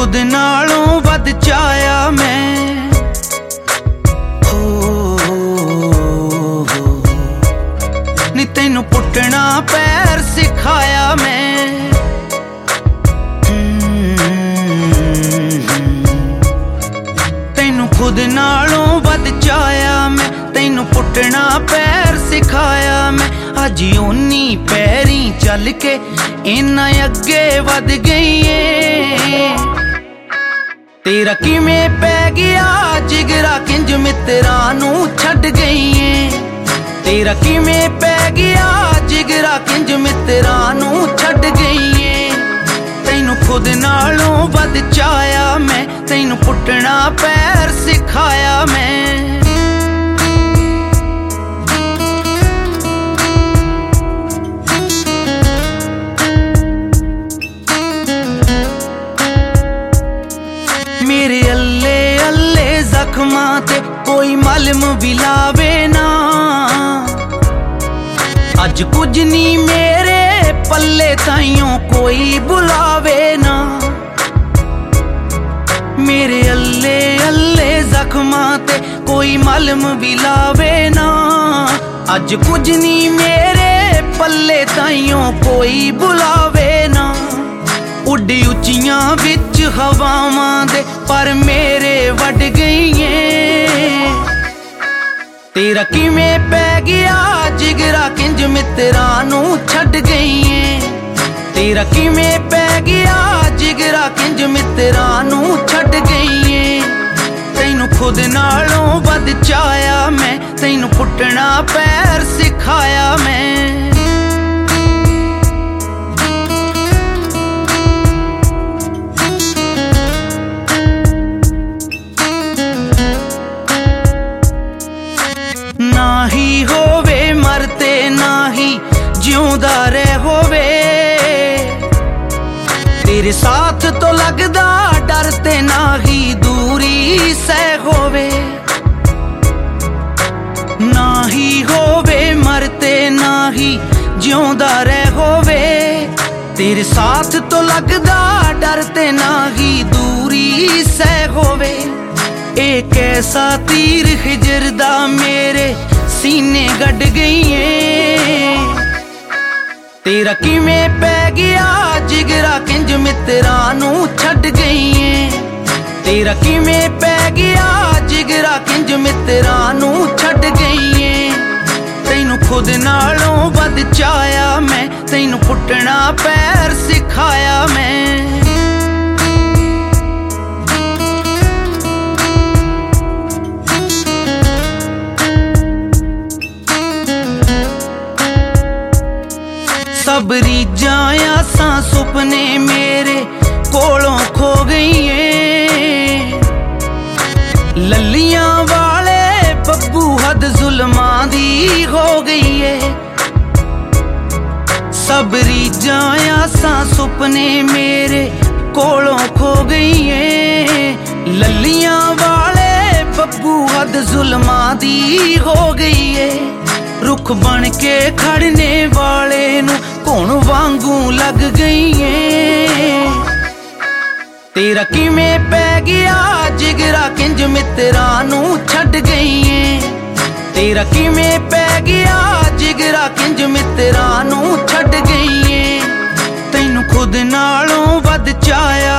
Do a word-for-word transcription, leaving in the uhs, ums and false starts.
खुद नालों वध चाया मैं। हो नी तैनू पुट्टना पैर सिखाया मैं। तैनू खुद नालों वध चाया मैं, तैनू पुट्टना पैर सिखाया मैं। अज उन्नी पैरी चल के इन्ना अगे वध गई है। तेरा किवें पै गया जिगरा किंज मित्रां नू छड्ड गई है। तेरा किवें पै गया जिगरा किंज मित्रां नू छड्ड गई है। तैनू खुद नालों वध चाया मैं, तैनू पुट्टना पैर सिखाया मैं। मेरे अल्ले अल्ले जख्मां ते कोई मलम भी लावे ना। अज कुछ नहीं मेरे पल्ले ताइयों कोई बुलावे ना। मेरे अल्ले अल्ले जख्मां ते कोई मलम भी लावे ना। अज कुछ नहीं मेरे पल्ले ताइयों कोई बुलावे ना। उड्डी उच्चियां विच हवावां दे पर मेरे वड गई है। तेरा किवें पै गया जिगरा किंज मित्रां नू छड्ड गई है। तेरा किवें पै गया जिगरा किंज मित्रां नू छड्ड गई है। तैनू खुद नालों वध चाया मैं, तैनू पुट्टना पैर सिखाया मैं। ना ही होवे मरते ना ही जिउंदा रह होवे। तेरे साथ तो लगदा डरते ना ही दूरी सह होवे। ना ही होवे मरते ना ही जिउंदा रह होवे। तेरे साथ तो लगदा डरते ना ही दूरी सह होवे। एक ऐसा तीर हिजर दा मेरे सीने गड गई है। तेरा किवें पै गया जिगरा किंज मित्रां नू छड्ड गई है। तेरा किवें पै गया जिगरा किंज मित्रां नू छड्ड गई है। तैनू खुद नालों वध चाया मैं, तैनू पुट्टना पैर सिखाया मैं। सब रीझां आसां सुपने मेरे कोलों खो गई है। लल्लियां वाले बब्बू हद जुल्मां दी हो गई है। सब रीझां आसां सुपने मेरे कोलों खो गई है। लल्लियां वाले बब्बू हद जुल्मां दी हो गई है। रुख बन के खड़ने वाले नू कौन वांगू लग गई है। तेरा किवें पै गया जिगरा किंज मित्रां नू छड्ड गई है। तेरा किवें पै गया जिगरा किंज मित्रां नू छड्ड गई है। तैनू खुद नालों वध चाया